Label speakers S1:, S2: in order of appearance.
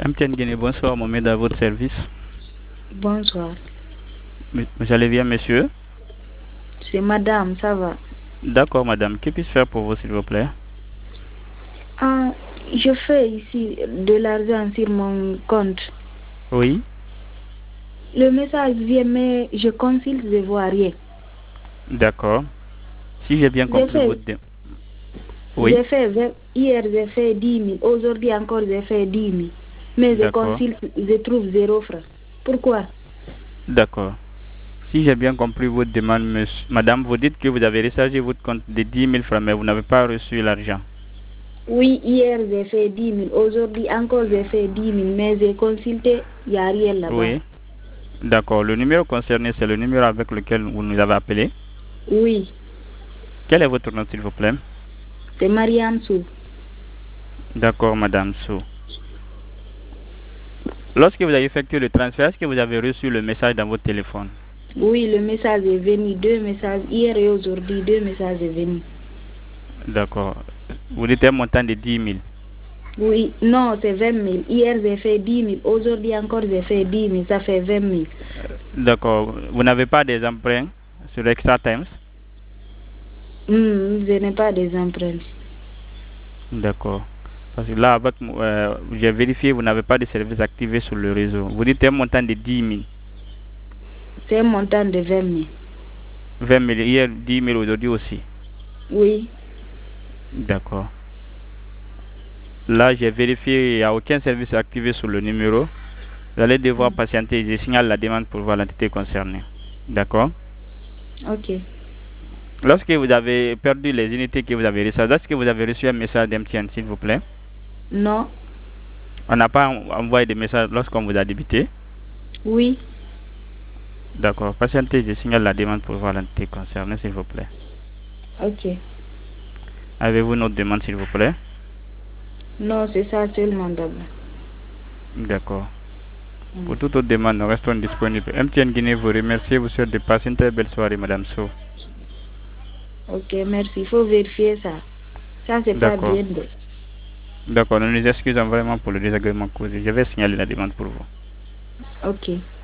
S1: MTN Guinée, bonsoir, Mohamed à votre service.
S2: Bonsoir.
S1: Vous allez bien, monsieur?
S2: C'est madame, ça va.
S1: D'accord, madame. Que puis-je faire pour vous, s'il vous plaît?
S2: Ah, je fais ici de l'argent sur mon compte.
S1: Oui,
S2: Le message vient, mais je consulte, je vois rien.
S1: d'accord. Si j'ai bien
S2: J'ai
S1: compris
S2: fait,
S1: votre... Oui,
S2: hier j'ai fait 10 000, aujourd'hui encore j'ai fait 10 000. Mais je
S1: d'accord,
S2: consulte, je trouve 0 francs. Pourquoi?
S1: d'accord. Si j'ai bien compris votre demande, madame, vous dites que vous avez rechargé votre compte de 10 000 francs, mais vous n'avez pas reçu l'argent.
S2: Oui, hier j'ai fait 10 000, aujourd'hui encore j'ai fait 10 000, mais j'ai consulté, il n'y a rien là-bas.
S1: Oui, d'accord. Le numéro concerné, c'est le numéro avec lequel vous nous avez appelé.
S2: Oui,
S1: Quel est votre nom, s'il vous plaît?
S2: c'est Mariam Sou.
S1: D'accord, madame Sou. Lorsque vous avez effectué le transfert, est-ce que vous avez reçu le message dans votre téléphone?
S2: Oui, le message est venu, 2 messages, hier et aujourd'hui, 2 messages est venu.
S1: D'accord. Vous dites un montant de 10 000.
S2: Oui, non, c'est 20 000. Hier, j'ai fait 10 000. Aujourd'hui encore, j'ai fait 10 000. Ça fait 20 000.
S1: D'accord. Vous n'avez pas des emprunts sur Extra Times?
S2: Je n'ai pas des empreintes.
S1: D'accord. Parce que là, avec, j'ai vérifié, vous n'avez pas de service activé sur le réseau. Vous dites un montant de 10 000.
S2: C'est un montant de 20 000.
S1: 20 000 hier, 10 000 aujourd'hui aussi.
S2: Oui.
S1: D'accord. Là, j'ai vérifié, il n'y a aucun service activé sur le numéro. Vous allez devoir
S2: Mm.
S1: patienter. Je signale la demande pour voir l'entité concernée. D'accord.
S2: Ok.
S1: Lorsque vous avez perdu les unités que vous avez reçues, est-ce que vous avez reçu un message d'MTN, s'il vous plaît?
S2: Non.
S1: On n'a pas envoyé de message lorsqu'on vous a débité.
S2: Oui.
S1: D'accord. Patientez, je signale la demande pour voir l'entité concernée, s'il vous plaît.
S2: Ok.
S1: Avez-vous une autre demande, s'il vous plaît?
S2: Non, c'est ça seulement d'abord.
S1: D'accord.
S2: Mm.
S1: Pour toute autre demande, nous restons disponibles. MTN Guinée vous remercie et vous souhaite de passer une très belle soirée, Madame Sow.
S2: Ok, merci. Il faut vérifier ça. Ça, c'est pas
S1: D'accord.
S2: bien.
S1: D'accord. Nous nous excusons vraiment pour le désagrément causé. Je vais signaler la demande pour vous.
S2: Ok.